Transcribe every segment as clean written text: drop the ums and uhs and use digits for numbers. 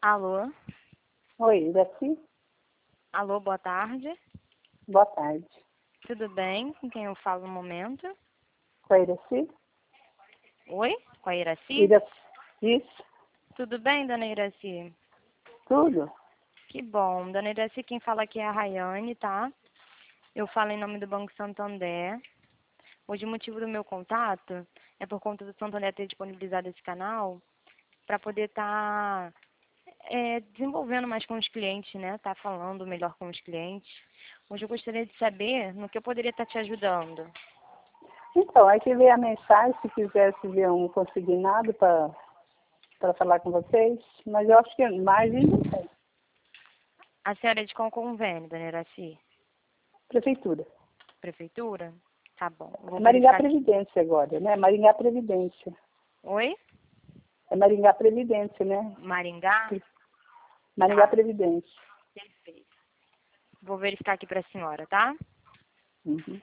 Alô? Oi, Iraci? Alô, boa tarde. Boa tarde. Tudo bem? Com quem eu falo no momento? Com a Iraci? Oi? Com a Iraci? Iraci. Isso, Tudo bem, dona Iraci? tudo. Que bom. Dona Iraci, quem fala aqui é a Rayane, tá? Eu falo em nome do Banco Santander. Hoje o motivo do meu contato é por conta do Santander ter disponibilizado esse canal para poder estar desenvolvendo mais com os clientes, né? Tá falando melhor com os clientes. Hoje eu gostaria de saber no que eu poderia estar te ajudando. Então, aqui veio a mensagem, se quisesse ver um consignado para falar com vocês, mas eu acho que margem não tem. A senhora é de qual convênio, dona Iraci? Prefeitura. Prefeitura? Tá bom. Eu vou É Maringá verificar aqui. Previdência agora, né? Maringá Previdência. Oi? É Maringá Previdência, né? Maringá? Maringá Tá, Previdência. perfeito. Vou verificar aqui para a senhora, tá? Uhum.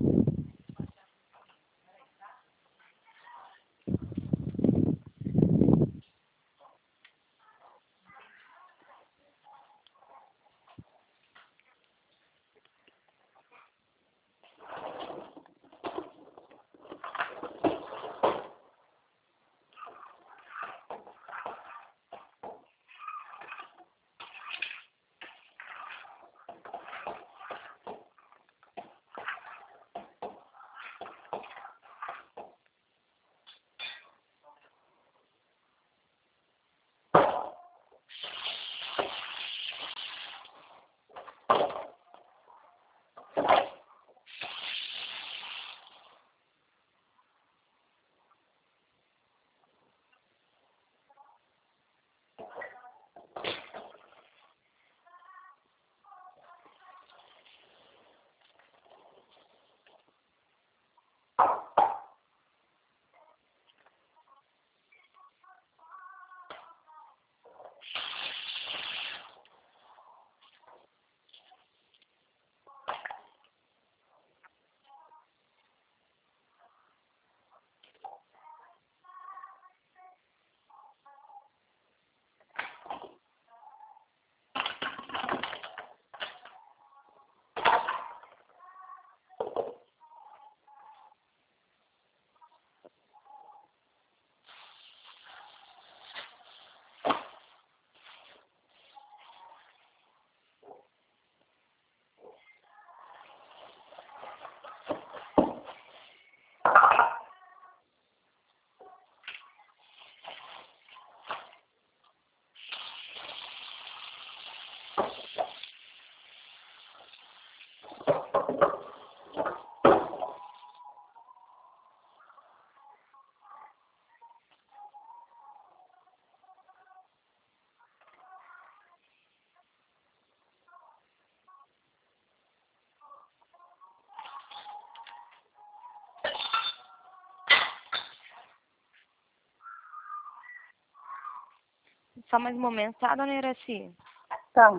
Só mais um momento, tá, dona Iraci? Tá.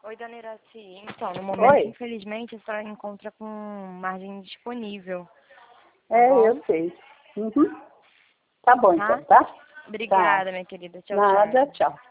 Oi, dona Iraci. Então, no momento, Oi. infelizmente, a senhora encontra com margem disponível. É, Bom, eu sei. Uhum. Tá bom tá? então, tá? Obrigada, minha querida. Tchau, tchau. Nada, tchau.